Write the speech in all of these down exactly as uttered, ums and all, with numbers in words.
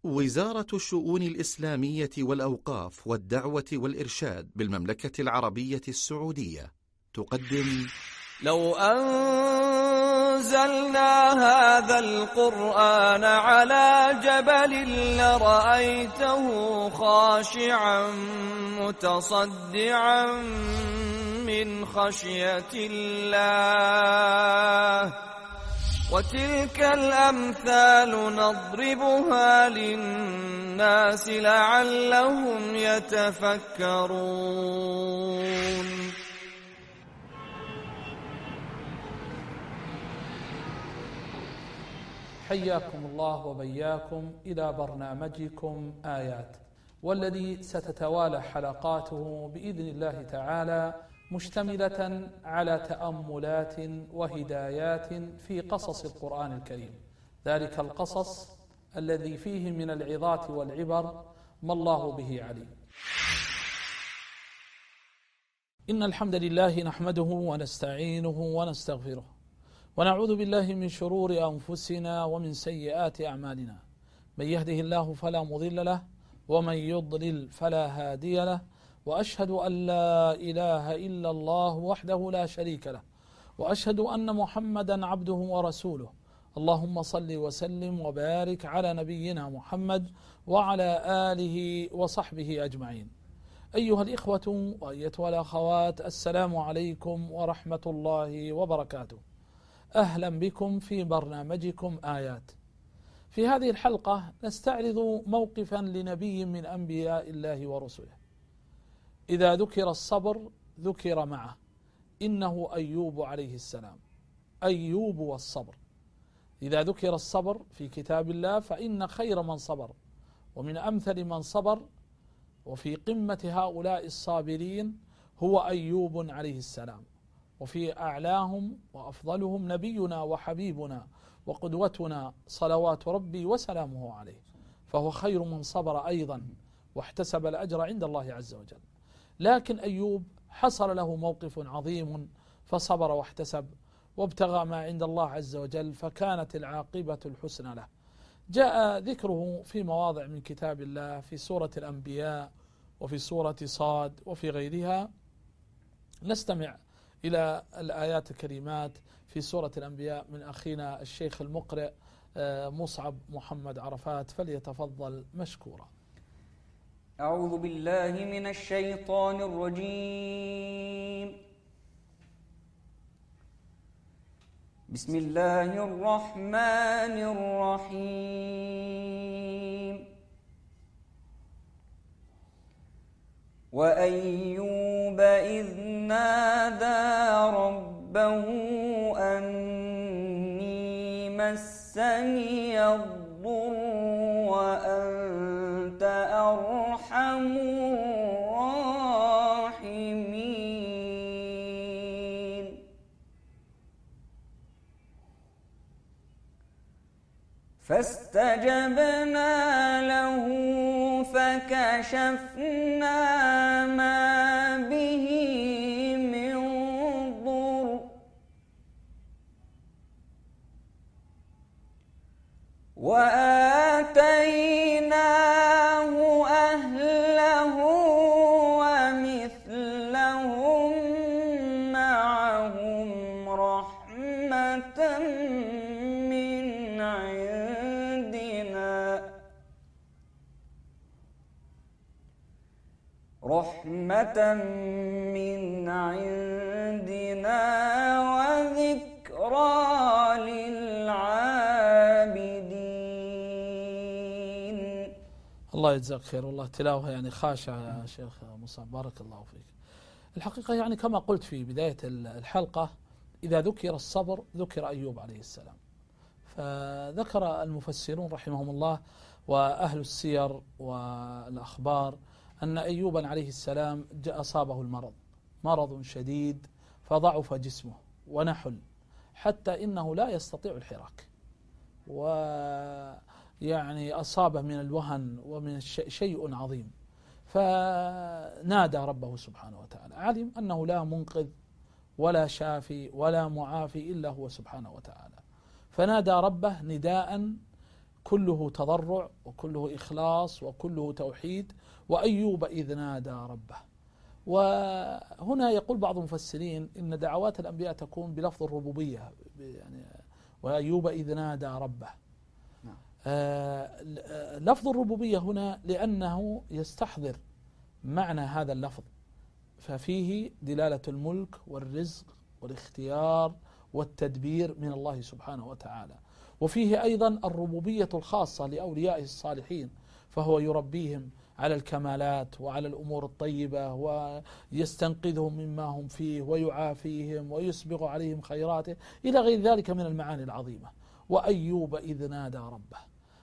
وزارة الشؤون الإسلامية والأوقاف والدعوة والإرشاد بالمملكة العربية السعودية تقدم لو أنزلنا هذا القرآن على جبل لرأيته خاشعا متصدعا من خشية الله وتلك الأمثال نضربها للناس لعلهم يتفكرون. حياكم الله وبياكم إلى برنامجكم آيات، والذي ستتوالى حلقاته بإذن الله تعالى مشتملة على تأملات وهدايات في قصص القرآن الكريم، ذلك القصص الذي فيه من العظات والعبر ما الله به عليم. إن الحمد لله نحمده ونستعينه ونستغفره ونعوذ بالله من شرور أنفسنا ومن سيئات أعمالنا، من يهده الله فلا مضل له ومن يضلل فلا هادي له، وأشهد أن لا إله إلا الله وحده لا شريك له، وأشهد أن محمدا عبده ورسوله. اللهم صل وسلم وبارك على نبينا محمد وعلى آله وصحبه أجمعين. أيها الإخوة وأيتها الأخوات، السلام عليكم ورحمة الله وبركاته. أهلا بكم في برنامجكم آيات. في هذه الحلقة نستعرض موقفا لنبي من أنبياء الله ورسله. إذا ذكر الصبر ذكر معه، إنه أيوب عليه السلام. أيوب والصبر، إذا ذكر الصبر في كتاب الله فإن خير من صبر ومن أمثل من صبر وفي قمة هؤلاء الصابرين هو أيوب عليه السلام، وفي أعلاهم وأفضلهم نبينا وحبيبنا وقدوتنا صلوات ربي وسلامه عليه، فهو خير من صبر أيضا واحتسب الأجر عند الله عز وجل. لكن أيوب حصل له موقف عظيم فصبر واحتسب وابتغى ما عند الله عز وجل، فكانت العاقبة الحسنى له. جاء ذكره في مواضع من كتاب الله في سورة الأنبياء وفي سورة صاد وفي غيرها. نستمع إلى الآيات الكريمات في سورة الأنبياء من أخينا الشيخ المقرئ مصعب محمد عرفات، فليتفضل مشكورا. أعوذ بالله من الشيطان الرجيم. بسم الله الرحمن الرحيم. وأيوب إذ نادى ربه أني مسني الضر وأنت أرحم الراحمين. فاستجبنا له فكشفنا ما به من ضر وآتيناه أهله ومثلهم معهم رحمة من عندنا رحمة من عندنا وذكرى للعابدين. الله يجزاك خير، والله تلاوة يعني خاشعة يا شيخ مصعب، بارك الله فيك. الحقيقة يعني كما قلت في بداية الحلقة، إذا ذكر الصبر ذكر أيوب عليه السلام. فذكر المفسرون رحمهم الله وأهل السير والأخبار أن أيوب عليه السلام جاء أصابه المرض، مرض شديد، فضعف جسمه ونحل حتى إنه لا يستطيع الحراك، ويعني أصابه من الوهن ومن شيء عظيم. فنادى ربه سبحانه وتعالى، علم أنه لا منقذ ولا شافي ولا معافي إلا هو سبحانه وتعالى، فنادى ربه نداء كله تضرع وكله إخلاص وكله توحيد. وأيوب إذ نادى ربه. وهنا يقول بعض المفسرين إن دعوات الأنبياء تكون بلفظ الربوبية، يعني وأيوب إذ نادى ربه. آه لفظ الربوبية هنا لأنه يستحضر معنى هذا اللفظ، ففيه دلالة الملك والرزق والاختيار والتدبير من الله سبحانه وتعالى، وفيه أيضا الربوبية الخاصة لأوليائه الصالحين، فهو يربيهم على الكمالات وعلى الأمور الطيبة ويستنقذهم مما هم فيه ويعافيهم ويسبغ عليهم خيراته إلى غير ذلك من المعاني العظيمة. وأيوب إذ نادى ربه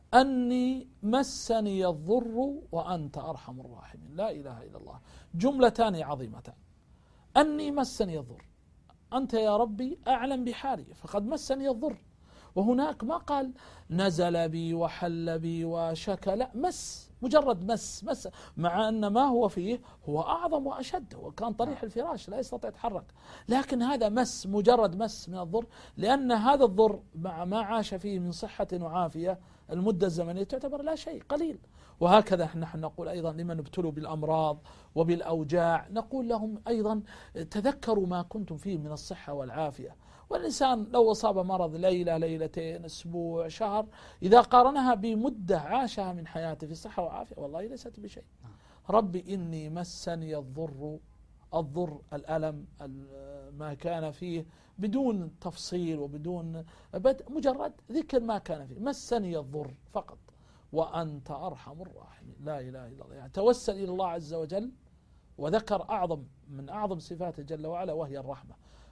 أني مسني الضر وأنت أرحم الراحمين. لا إله إلا الله، جملتان عظيمتان. أني مسني الضر، أنت يا ربي أعلم بحالي فقد مسني الضر. وهناك ما قال نزل بي وحل بي وشكى، لا، مس، مجرد مس مس، مع أن ما هو فيه هو أعظم وأشد، وكان طريح الفراش لا يستطيع يتحرك، لكن هذا مس، مجرد مس من الضر، لأن هذا الضر مع ما عاش فيه من صحة وعافية المدة الزمنية تعتبر لا شيء، قليل. وهكذا نحن نقول أيضا لمن ابتلوا بالأمراض وبالأوجاع، نقول لهم أيضا تذكروا ما كنتم فيه من الصحة والعافية. والإنسان لو أصاب مرض ليلة ليلتين أسبوع شهر، إذا قارنها بمدة عاشها من حياته في صحة وعافية والله ليست بشيء. ربي إني مسني الضر، الضر الألم ما كان فيه بدون تفصيل وبدون بدء، مجرد ذكر ما كان فيه، مسني الضر فقط وأنت أرحم الراحمين. لا إله إلا الله، يعني توسل إلى الله عز وجل وذكر أعظم من أعظم صفاته جل وعلا وهي الرحمة،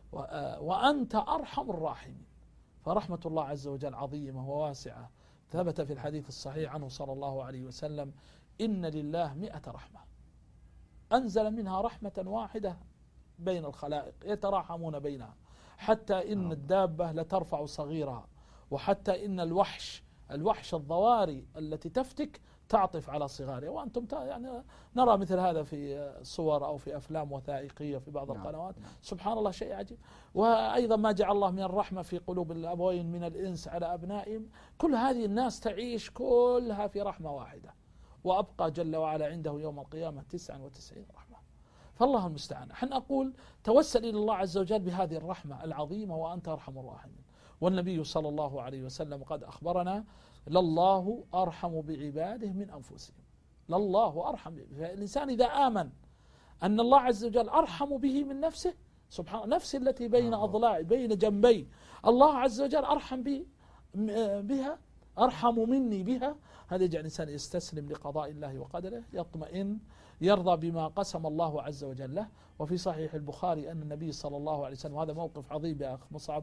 وأنت أرحم الراحمين. فرحمة الله عز وجل عظيمة وواسعة. ثبت في الحديث الصحيح عنه صلى الله عليه وسلم إن لله مئة رحمة أنزل منها رحمة واحدة بين الخلائق يتراحمون بينها، حتى إن الدابة لترفع صغيرها، وحتى إن الوحش الوحش الضواري التي تفتك تعطف على صغارها. وأنتم يعني نرى مثل هذا في صور أو في أفلام وثائقية في بعض القنوات. سبحان الله، شيء عجيب. وأيضا ما جعل الله من الرحمة في قلوب الأبوين من الإنس على أبنائهم، كل هذه الناس تعيش كلها في رحمة واحدة، وأبقى جل وعلا عنده يوم القيامة تسعة وتسعين رحمة. فالله المستعان. حن أقول توسل إلى الله عز وجل بهذه الرحمة العظيمة وأنت أرحم الراحمين. والنبي صلى الله عليه وسلم قد أخبرنا لله أرحم بعباده من أنفسهم، لله أرحم. فالإنسان إذا آمن أن الله عز وجل أرحم به من نفسه، سبحان نفسه التي بين أضلاعي بين جنبي، الله عز وجل أرحم بي بها، أرحم مني بها، هذا يجعل الإنسان يستسلم لقضاء الله وقدره، يطمئن، يرضى بما قسم الله عز وجل له. وفي صحيح البخاري أن النبي صلى الله عليه وسلم، وهذا موقف عظيم يا أخ مصعب،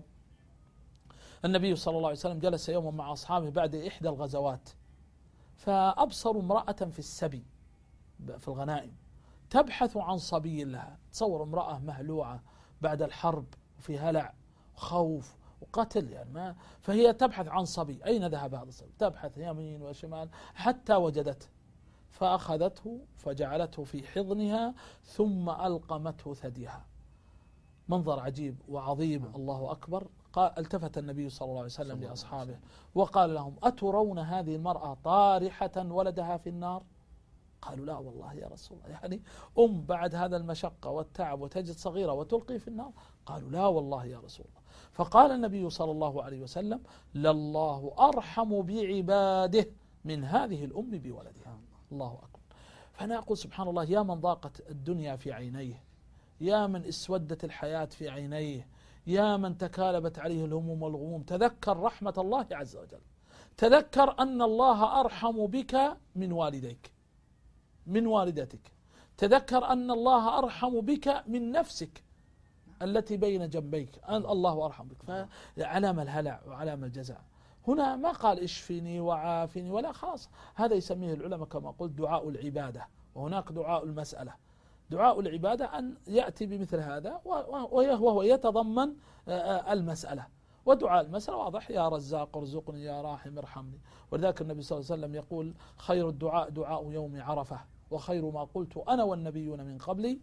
النبي صلى الله عليه وسلم جلس يوما مع أصحابه بعد إحدى الغزوات، فأبصروا امرأة في السبي في الغنائم تبحث عن صبي لها. تصور امرأة مهلوعة بعد الحرب وفي هلع وخوف وقتل، يعني ما فهي تبحث عن صبي، أين ذهب هذا الصبي؟ تبحث يمين وشمال حتى وجدته، فأخذته فجعلته في حضنها ثم ألقمته ثديها. منظر عجيب وعظيم، الله أكبر. قال التفت النبي صلى الله عليه وسلم لأصحابه وقال لهم أترون هذه المرأة طارحة ولدها في النار؟ قالوا لا والله يا رسول الله، يعني أم بعد هذا المشقة والتعب وتجد صغيرة وتلقي في النار؟ قالوا لا والله يا رسول الله. فقال النبي صلى الله عليه وسلم لله أرحم بعباده من هذه الأم بولدها. الله أكبر. فأنا أقول سبحان الله، يا من ضاقت الدنيا في عينيه، يا من اسودت الحياة في عينيه، يا من تكالبت عليه الهموم والغموم، تذكر رحمة الله عز وجل، تذكر أن الله أرحم بك من والديك من والدتك، تذكر أن الله أرحم بك من نفسك التي بين جنبيك، أن الله أرحم بك. فعلام الهلع وعلام الجزع. هنا ما قال اشفني وعافني ولا، خلاص هذا يسميه العلماء كما قلت دعاء العبادة، وهناك دعاء المسألة. دعاء العبادة أن يأتي بمثل هذا وهو يتضمن المسألة، ودعاء المسألة واضح، يا رزاق ارزقني يا راحم ارحمني. ولذلك النبي صلى الله عليه وسلم يقول خير الدعاء دعاء يوم عرفة، وخير ما قلت أنا والنبيون من قبلي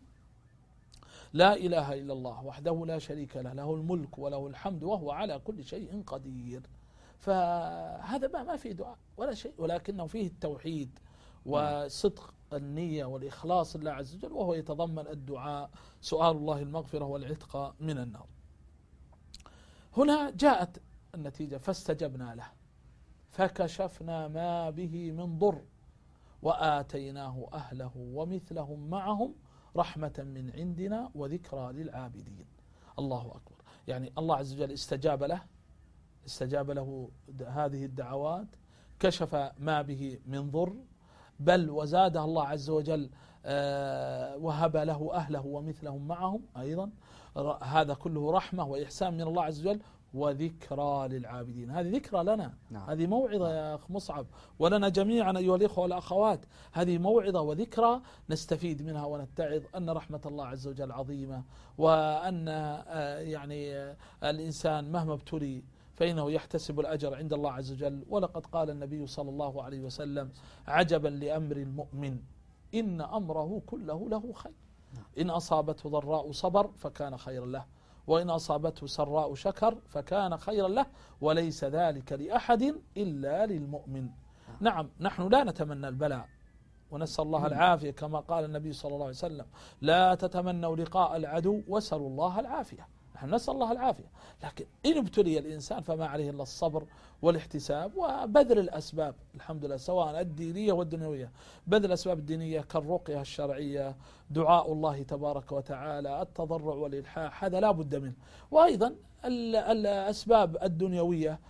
لا إله إلا الله وحده لا شريك له، له الملك وله الحمد وهو على كل شيء قدير. فهذا ما ما فيه دعاء ولا شيء، ولكنه فيه التوحيد وصدق النية والإخلاص لله عز وجل، وهو يتضمن الدعاء، سؤال الله المغفرة والعتق من النار. هنا جاءت النتيجة فاستجبنا له فكشفنا ما به من ضر وآتيناه أهله ومثلهم معهم رحمة من عندنا وذكرى للعابدين. الله أكبر. يعني الله عز وجل استجاب له استجاب له هذه الدعوات، كشف ما به من ضر، بل وزاده الله عز وجل وهب له أهله ومثلهم معهم أيضا. هذا كله رحمة وإحسان من الله عز وجل وذكرى للعابدين. هذه ذكرى لنا. نعم. هذه موعظة يا أخ مصعب، ولنا جميعا أيها الإخوة والأخوات. هذه موعظة وذكرى نستفيد منها ونتعظ أن رحمة الله عز وجل عظيمة، وأن يعني الإنسان مهما ابتلي فإنه يحتسب الأجر عند الله عز وجل. ولقد قال النبي صلى الله عليه وسلم: عجبا لأمر المؤمن إن أمره كله له خير، إن أصابته ضراء صبر فكان خيرا له، وإن أصابته سراء شكر فكان خيرا له، وليس ذلك لأحد إلا للمؤمن. نعم، نحن لا نتمنى البلاء ونسأل الله العافية، كما قال النبي صلى الله عليه وسلم: لا تتمنوا لقاء العدو واسألوا الله العافية. نحن نسأل الله العافية، لكن إن ابتلي الإنسان فما عليه إلا الصبر والاحتساب وبذل الأسباب، الحمد لله، سواء الدينية والدنيوية. بذل الأسباب الدينية كالرقية الشرعية، دعاء الله تبارك وتعالى، التضرع والإلحاح، هذا لا بد منه. وأيضا الأسباب الدنيوية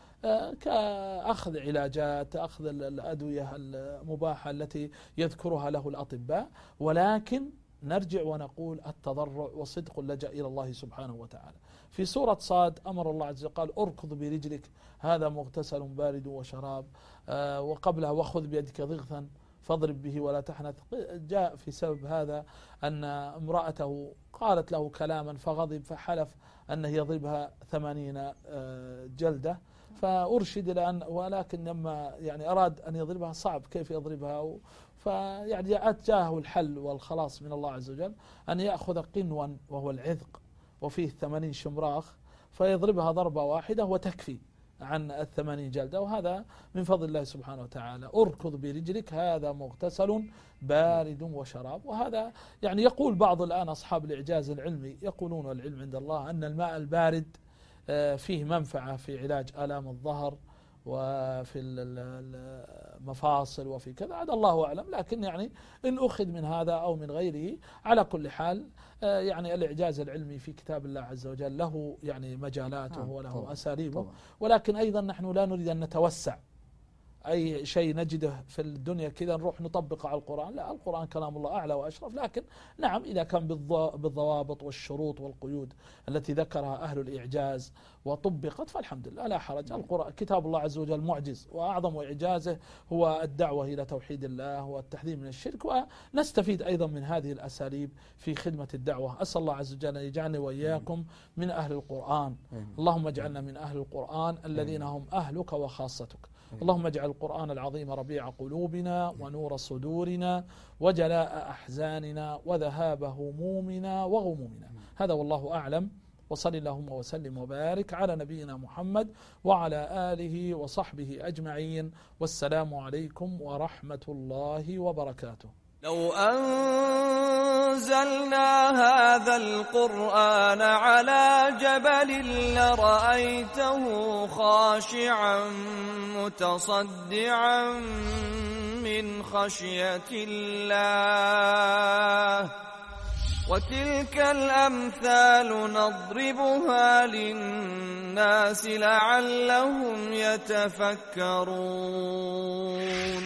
كأخذ علاجات، أخذ الأدوية المباحة التي يذكرها له الأطباء، ولكن نرجع ونقول التضرع وصدق اللجأ إلى الله سبحانه وتعالى. في سورة صاد أمر الله عز وجل قال: أركض برجلك هذا مغتسل بارد وشراب، آه وقبلها وخذ بيدك ضغثا فاضرب به ولا تحنث. جاء في سبب هذا أن امرأته قالت له كلاما فغضب فحلف أنه يضربها ثمانين آه جلدة، فأرشد إلى أن، ولكن لما يعني أراد أن يضربها صعب كيف يضربها، فيعني جاءه الحل والخلاص من الله عز وجل أن يأخذ قنوا وهو العذق وفيه ثمانين شمراخ فيضربها ضربة واحدة وتكفي عن الثمانين جلدة، وهذا من فضل الله سبحانه وتعالى. أركض برجلك هذا مغتسل بارد وشراب. وهذا يعني يقول بعض الآن أصحاب الإعجاز العلمي، يقولون والعلم عند الله أن الماء البارد فيه منفعة في علاج آلام الظهر وفي المفاصل وفي كذا، هذا الله أعلم، لكن يعني إن أخذ من هذا أو من غيره على كل حال يعني الإعجاز العلمي في كتاب الله عز وجل له يعني مجالاته وله أساليبه، ولكن أيضا نحن لا نريد أن نتوسع أي شيء نجده في الدنيا كذا نروح نطبقه على القرآن. لا، القرآن كلام الله أعلى وأشرف، لكن نعم إذا كان بالضوابط والشروط والقيود التي ذكرها أهل الإعجاز وطبقت فالحمد لله لا حرج. القرآن كتاب الله عز وجل معجز، وأعظم إعجازه هو الدعوة إلى توحيد الله والتحذير من الشرك، ونستفيد أيضا من هذه الأساليب في خدمة الدعوة. أسأل الله عز وجل أن يجعلني وإياكم من أهل القرآن. اللهم اجعلنا من أهل القرآن الذين هم أهلك وخاصتك. اللهم اجعل القرآن العظيم ربيع قلوبنا ونور صدورنا وجلاء أحزاننا وذهاب همومنا وغمومنا. هذا والله أعلم، وصل اللهم وسلم وبارك على نبينا محمد وعلى آله وصحبه أجمعين، والسلام عليكم ورحمة الله وبركاته. لو أنزلنا هذا القرآن على جبل لرأيته خاشعا متصدعا من خشية الله، وتلك الأمثال نضربها للناس لعلهم يتفكرون.